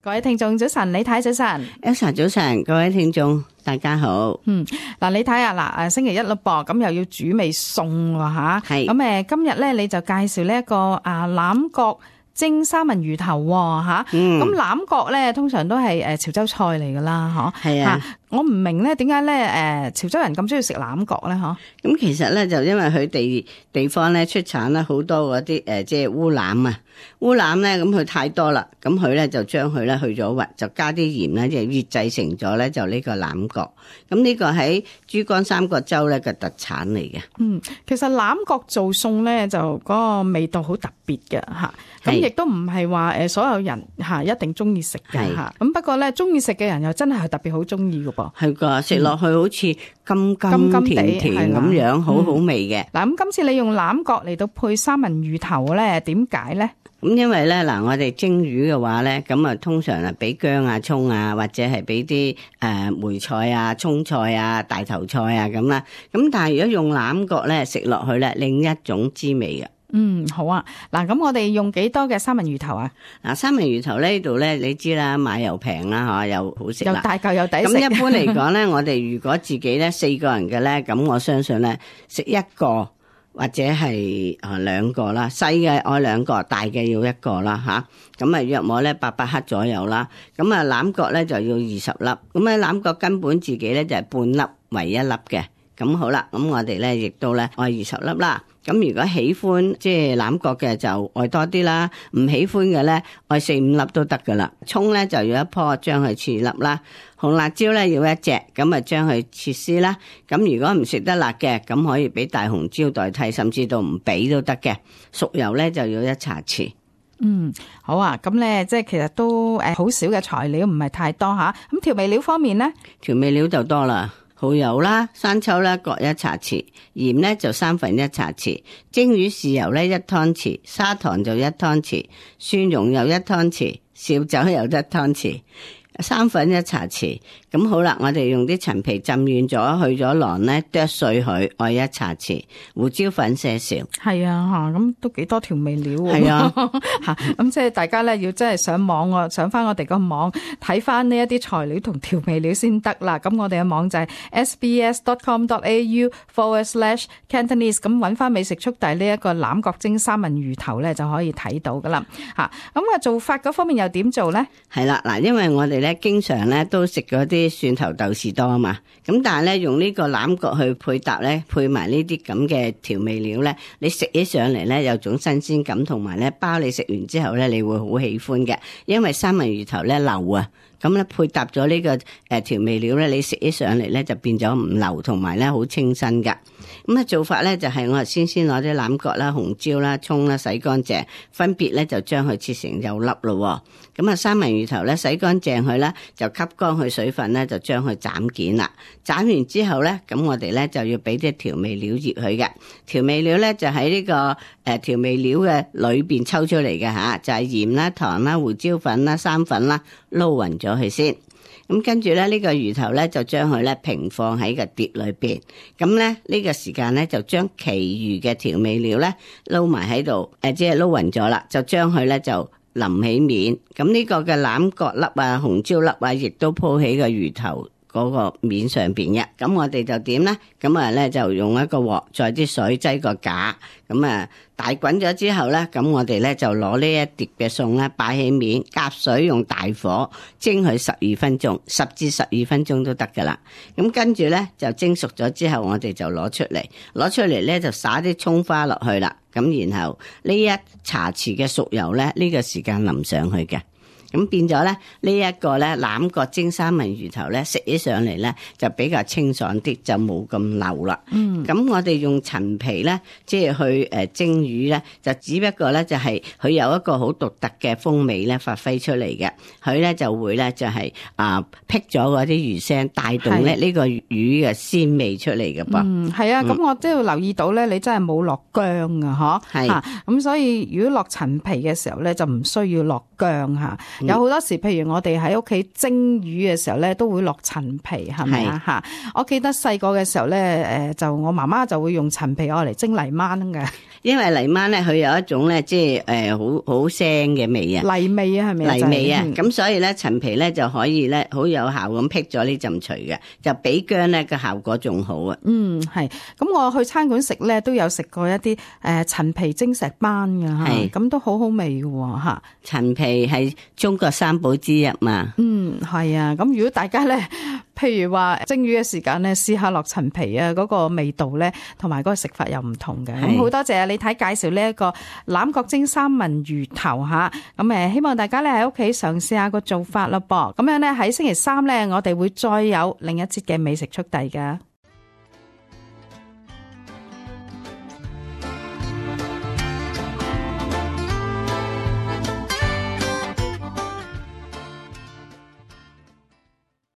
各位聽眾早晨，李太早晨 Elsa 早晨，各位聽眾大家好。 嗱，你睇下嗱，星期一咯噃，咁又要煮味餸喎吓。係咁今日咧你就介紹呢一個欖角蒸三文魚頭吓。咁欖角咧通常都係潮州菜嚟噶啦，嗬。係啊。我唔明咧，點解咧潮州人咁中意食欖角咧？嗬，咁其實咧就因為佢地方咧出產咧好多嗰啲即係烏欖啊，烏欖咧咁佢太多啦，咁佢咧就將佢咧去咗核，就加啲鹽咧，就醃製成咗咧就呢個欖角。咁呢個喺珠江三角洲咧嘅特產嚟嘅。 其實欖角做餸咧就嗰個味道好特別嘅吓，咁亦都唔係話所有人吓一定中意食嘅吓。咁不過咧中意食嘅人又真係特別好中意嘅。 係噶，食落去好似甘甘甜甜咁樣，好好味嘅。 嗱，咁今次你用欖角嚟到配三文魚頭咧，點解咧？ 咁因為咧嗱，我哋蒸魚嘅話咧，咁啊通常啊俾薑啊、蔥啊，或者係俾啲梅菜啊、蔥菜啊、大頭菜啊咁啦。咁但係如果用欖角咧，食落去咧另一種滋味嘅。 好啊。嗱，咁我哋用幾多嘅三文魚頭啊？ 嗱，三文魚頭呢度咧，你知啦，買又平啦，又好食啦， 又大嚿又抵食。 咁一般嚟講咧，我哋如果自己咧4個人嘅咧，咁我相信咧食一個或者係兩個啦，細嘅愛兩個，大嘅要一個啦吓。咁啊約莫咧800克左右啦。咁啊欖角咧就要20粒。咁啊欖角根本自己咧就係半粒為一粒嘅。咁好啦，咁我哋咧亦都咧愛20粒啦。咁如果喜歡即係欖角嘅就愛多啲啦，唔喜歡嘅咧愛4-5粒都得噶啦。蔥咧就要一棵，將佢切粒啦。紅辣椒咧要一隻，咁啊將佢切絲啦。咁如果唔食得辣嘅，咁可以俾大紅椒代替，甚至到唔俾都得嘅。熟油咧就要1茶匙。 好啊，咁咧即係其實都好少嘅材料，唔係太多吓。咁調味料方面咧， 調味料就多啦。蠔油啦、生抽啦各1茶匙，鹽咧就1/3茶匙，蒸魚豉油咧1湯匙，砂糖就1湯匙，蒜蓉又1湯匙，紹酒又1湯匙，3粉1茶匙。咁好啦，我哋用啲陳皮浸軟咗，去咗囊咧，剁碎佢，愛1茶匙，胡椒粉些少。係啊，咁都幾多調味料喎。 係啊， 咁即係大家咧要真係上網上翻我哋個網睇翻呢一啲材料同調味料先得啦。咁我哋嘅網就係 sbs.com.au/Cantonese， 咁揾翻美食速遞呢一個欖角蒸三文魚頭咧就可以睇到噶啦。咁做法嗰方面又點做咧？ 係啦，嗱，因為我哋咧經常咧都食嗰啲蒜頭豆豉多啊嘛，咁但係咧用呢個欖角去配搭咧，配埋呢啲咁嘅調味料咧，你食起上嚟咧有種新鮮感，同埋咧包你食完之後咧你會好喜歡嘅，因為三文魚頭咧流啊，咁咧配搭咗呢個調味料咧，你食起上嚟咧就變咗唔流，同埋咧好清新噶。咁做法咧就係我先攞啲欖角啦、紅椒啦、蔥啦洗乾淨，分別咧就將佢切成幼粒咯。咁三文魚頭咧洗乾淨佢啦，就吸乾佢水分咧，就將佢斬件啦。斬完之後咧，咁我哋咧就要俾啲調味料醃佢嘅。調味料咧就喺呢個調味料嘅裏邊抽出嚟嘅吓，就係鹽啦、糖啦、胡椒粉啦、生粉啦，撈勻咗佢先。咁跟住咧呢個魚頭咧就將佢咧平放喺個碟裏邊，咁咧呢個時間咧就將其餘嘅調味料咧撈埋喺度，即係撈勻咗啦，就將佢咧就淋起面。咁呢個嘅欖角粒啊、紅椒粒啊，亦都鋪喺個魚頭嗰個面上邊嘅。咁我哋就點咧？咁咧就用一個鑊，載啲水，擠個架，咁大滾咗之後咧，咁我哋咧就攞呢一碟嘅餸咧擺起面，夾水用大火蒸佢12分鐘，10至12分鐘都得噶啦。咁跟住咧就蒸熟咗之後，我哋就攞出嚟咧就灑啲蔥花落去啦。咁然後呢1茶匙嘅熟油咧呢個時間淋上去嘅。咁變咗咧呢一個咧欖角蒸三文魚頭咧食起上嚟咧就比較清爽啲，就冇咁流啦。咁我哋用陳皮咧即係去蒸魚咧，就只不過咧就係佢有一個好獨特嘅風味咧發揮出嚟嘅，佢咧就會咧就係辟咗嗰啲魚腥，帶動咧呢個魚嘅鮮味出嚟嘅噃。係啊， 咁我都要留意到咧，你真係冇落薑啊，嗬。係咁所以如果落陳皮嘅時候咧，就唔需要落薑吓。 有好多時，譬如我哋喺屋企蒸魚嘅時候咧，都會落陳皮，係咪啊？嚇！我記得細個嘅時候咧，就我媽媽就會用陳皮愛嚟蒸泥鯭嘅。 因為泥鯭咧，佢有一種咧，即係好腥嘅味啊， 泥味啊，係咪？ 泥味啊，咁所以咧，陳皮咧就可以咧，好有效咁辟咗呢陣除嘅，就比薑咧嘅效果仲好啊。 係。咁我去餐館食咧，都有食過一啲陳皮蒸石斑嘅嚇，咁都好好味嘅喎嚇。 陳皮係中國三寶之一嘛。 係啊。咁如果大家咧，譬如話蒸魚嘅時間咧，試下落陳皮啊，嗰個味道咧，同埋嗰個食法又唔同嘅。咁好多謝李太介紹呢一個欖角蒸三文魚頭嚇。咁希望大家咧喺屋企嘗試下個做法咯噃。咁樣咧喺星期三咧，我哋會再有另一節嘅美食速遞㗎。